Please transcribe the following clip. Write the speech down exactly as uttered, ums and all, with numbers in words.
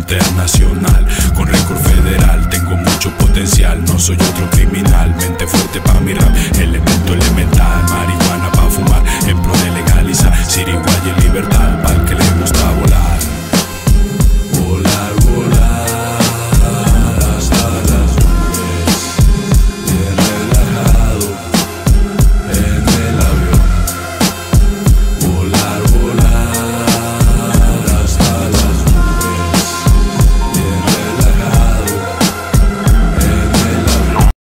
internacional, con récord federal, tengo mucho potencial, no soy otro criminal, mente fuerte pa' mi rap, elemento elemental.